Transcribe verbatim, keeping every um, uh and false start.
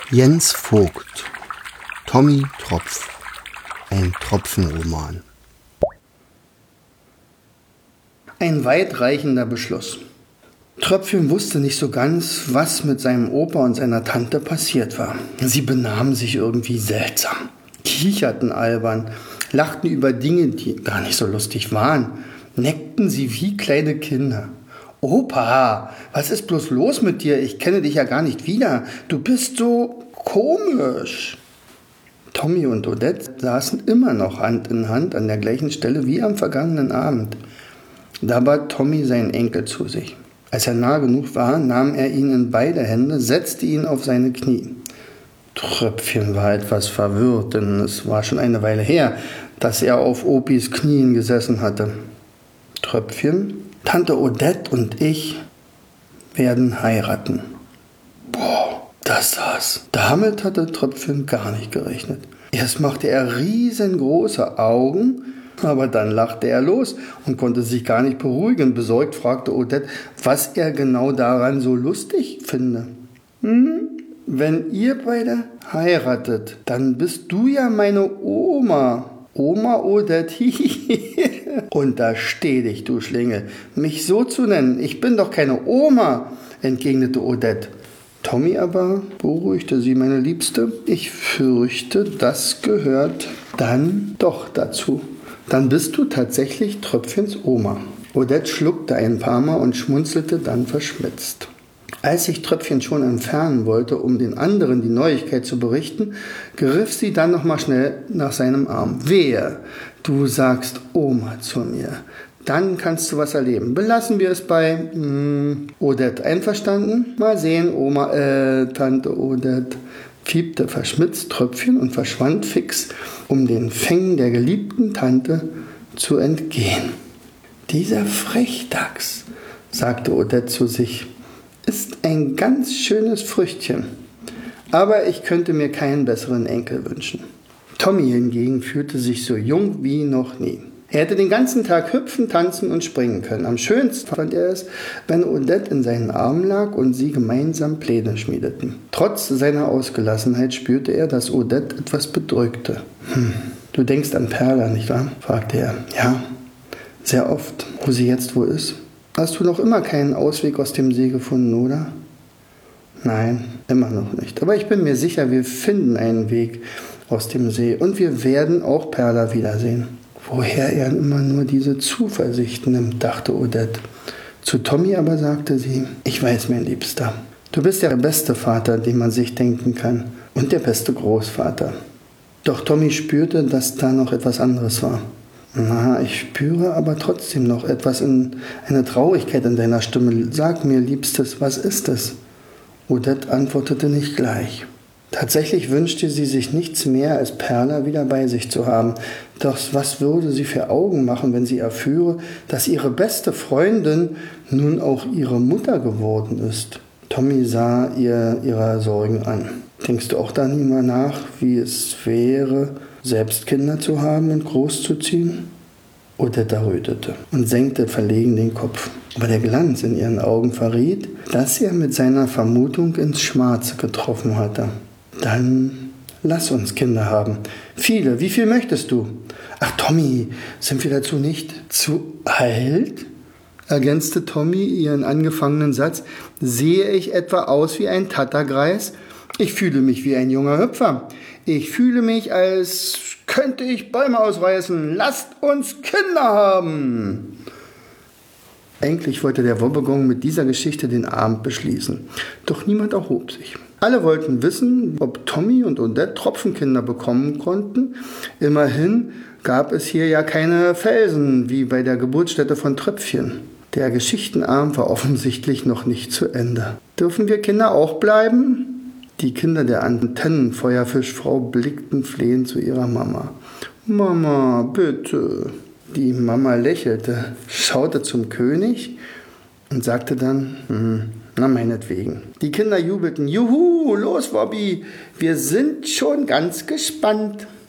Jens Vogt, Tommy Tropf, ein Tropfenroman. Ein weitreichender Beschluss. Tröpfchen wusste nicht so ganz, was mit seinem Opa und seiner Tante passiert war. Sie benahmen sich irgendwie seltsam, kicherten albern, lachten über Dinge, die gar nicht so lustig waren, neckten sie wie kleine Kinder. »Opa, was ist bloß los mit dir? Ich kenne dich ja gar nicht wieder. Du bist so komisch.« Tommy und Odette saßen immer noch Hand in Hand an der gleichen Stelle wie am vergangenen Abend. Da bat Tommy seinen Enkel zu sich. Als er nah genug war, nahm er ihn in beide Hände, setzte ihn auf seine Knie. Tröpfchen war etwas verwirrt, denn es war schon eine Weile her, dass er auf Opis Knien gesessen hatte. Tröpfchen, Tante Odette und ich werden heiraten. Boah, das das. Damit hatte Tröpfchen gar nicht gerechnet. Erst machte er riesengroße Augen, aber dann lachte er los und konnte sich gar nicht beruhigen. Besorgt fragte Odette, was er genau daran so lustig finde. Hm? Wenn ihr beide heiratet, dann bist du ja meine Oma. Oma Odette, und da steh dich, du Schlingel, mich so zu nennen. Ich bin doch keine Oma, entgegnete Odette. Tommy aber beruhigte sie, meine Liebste. Ich fürchte, das gehört dann doch dazu. Dann bist du tatsächlich Tröpfchens Oma. Odette schluckte ein paar Mal und schmunzelte dann verschmitzt. Als sich Tröpfchen schon entfernen wollte, um den anderen die Neuigkeit zu berichten, griff sie dann noch mal schnell nach seinem Arm. Wehe, du sagst Oma zu mir. Dann kannst du was erleben. Belassen wir es bei hm, Odette. Einverstanden? Mal sehen, Oma, äh, Tante Odette, fiebte verschmitzt Tröpfchen und verschwand fix, um den Fängen der geliebten Tante zu entgehen. Dieser Frechdachs, sagte Odette zu sich, ist ein ganz schönes Früchtchen. Aber ich könnte mir keinen besseren Enkel wünschen. Tommy hingegen fühlte sich so jung wie noch nie. Er hätte den ganzen Tag hüpfen, tanzen und springen können. Am schönsten fand er es, wenn Odette in seinen Armen lag und sie gemeinsam Pläne schmiedeten. Trotz seiner Ausgelassenheit spürte er, dass Odette etwas bedrückte. Hm, du denkst an Perla, nicht wahr? Fragte er. Ja, sehr oft. Wo sie jetzt wo ist? Hast du noch immer keinen Ausweg aus dem See gefunden, oder? Nein, immer noch nicht. Aber ich bin mir sicher, wir finden einen Weg aus dem See und wir werden auch Perla wiedersehen. Woher er immer nur diese Zuversicht nimmt, dachte Odette. Zu Tommy aber sagte sie, ich weiß, mein Liebster, du bist der beste Vater, den man sich denken kann und der beste Großvater. Doch Tommy spürte, dass da noch etwas anderes war. Na, ich spüre aber trotzdem noch etwas, in, eine Traurigkeit in deiner Stimme. Sag mir, Liebstes, was ist es? Odette antwortete nicht gleich. Tatsächlich wünschte sie sich nichts mehr, als Perla wieder bei sich zu haben. Doch was würde sie für Augen machen, wenn sie erführe, dass ihre beste Freundin nun auch ihre Mutter geworden ist? Tommy sah ihr ihre Sorgen an. Denkst du auch dann immer nach, wie es wäre, selbst Kinder zu haben und großzuziehen? Odette errötete und senkte verlegen den Kopf. Aber der Glanz in ihren Augen verriet, dass er mit seiner Vermutung ins Schwarze getroffen hatte. Dann lass uns Kinder haben. Viele, wie viel möchtest du? Ach Tommy, sind wir dazu nicht zu alt? Ergänzte Tommy ihren angefangenen Satz. Sehe ich etwa aus wie ein Tattergreis? Ich fühle mich wie ein junger Hüpfer. Ich fühle mich, als könnte ich Bäume ausreißen. Lasst uns Kinder haben! Eigentlich wollte der Wobbegong mit dieser Geschichte den Abend beschließen. Doch niemand erhob sich. Alle wollten wissen, ob Tommy und Odette Tropfenkinder bekommen konnten. Immerhin gab es hier ja keine Felsen, wie bei der Geburtsstätte von Tröpfchen. Der Geschichtenabend war offensichtlich noch nicht zu Ende. Dürfen wir Kinder auch bleiben? Die Kinder der Antennenfeuerfischfrau blickten flehend zu ihrer Mama. Mama, bitte. Die Mama lächelte, schaute zum König und sagte dann, hm, na meinetwegen. Die Kinder jubelten, juhu, los Bobby, wir sind schon ganz gespannt.